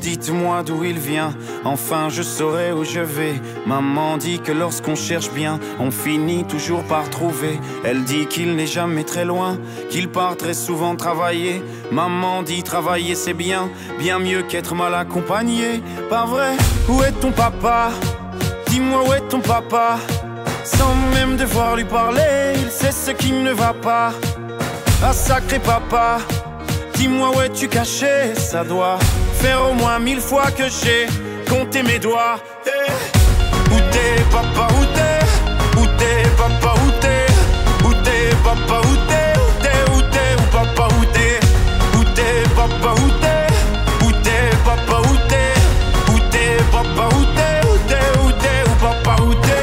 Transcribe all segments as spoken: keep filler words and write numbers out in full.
Dites-moi d'où il vient, enfin je saurai où je vais. Maman dit que lorsqu'on cherche bien, on finit toujours par trouver. Elle dit qu'il n'est jamais très loin, qu'il part très souvent travailler. Maman dit travailler c'est bien, bien mieux qu'être mal accompagné. Pas vrai? Où est ton papa? Dis-moi où est ton papa? Sans même devoir lui parler, il sait ce qui ne va pas. Ah sacré papa, dis-moi où es-tu caché? Ça doit faire au moins mille fois que j'ai compté mes doigts. Hey. Où t'es papa, où t'es? Où t'es papa, où t'es? Où t'es papa, où t'es? Où t'es, où t'es, où papa, où t'es? Où t'es papa, où t'es? Où t'es papa, où t'es? Où t'es papa, où t'es? Où t'es, où t'es, où papa, où t'es?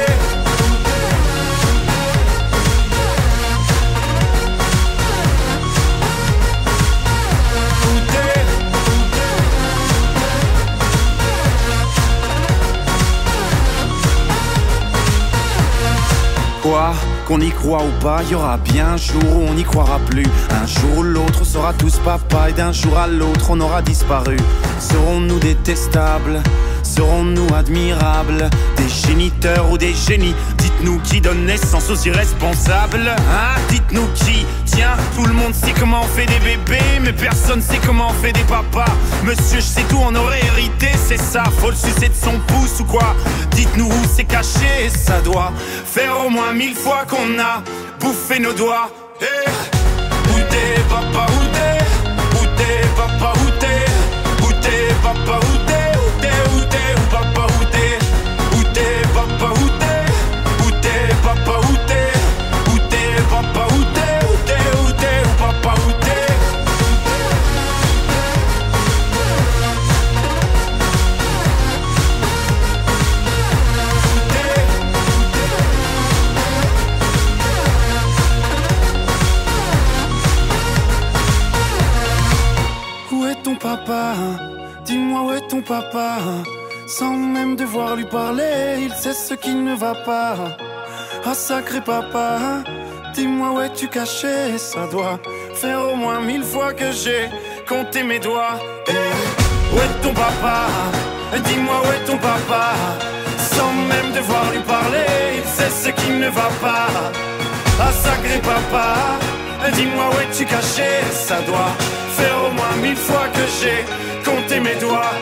Quoi, qu'on y croit ou pas, y aura bien un jour où on n'y croira plus. Un jour ou l'autre on sera tous papa et d'un jour à l'autre on aura disparu. Serons-nous détestables? Serons-nous admirables? Des géniteurs ou des génies? Dites-nous qui donne naissance aux irresponsables, hein? Dites-nous qui? Tiens, tout le monde sait comment on fait des bébés, mais personne sait comment on fait des papas. Monsieur, je sais tout, on aurait hérité, c'est ça. Faut le sucer de son pouce ou quoi? Dites-nous où c'est caché, ça doit faire au moins mille fois qu'on a bouffé nos doigts. Hey. Où t'es papa, où t'es? Où t'es papa, où t'es? Où t'es papa, où t'es? Où t'es, où t'es, où papa, où t'es? Où t'es papa, où t'es? Où t'es papa, où t'es? Où t'es papa, où t'es? Où t'es, où t'es, où papa, où t'es? Où est ton papa? Dis-moi où est ton papa? Sans même devoir lui parler, il sait ce qui ne va pas. Ah sacré papa, dis-moi où es-tu caché? Ça doit faire au moins mille fois que j'ai compté mes doigts. Hey. Où est ton papa? Dis-moi où est ton papa? Sans même devoir lui parler, il sait ce qui ne va pas. Ah sacré papa, dis-moi où es-tu caché? Ça doit faire au moins mille fois que j'ai compté mes doigts.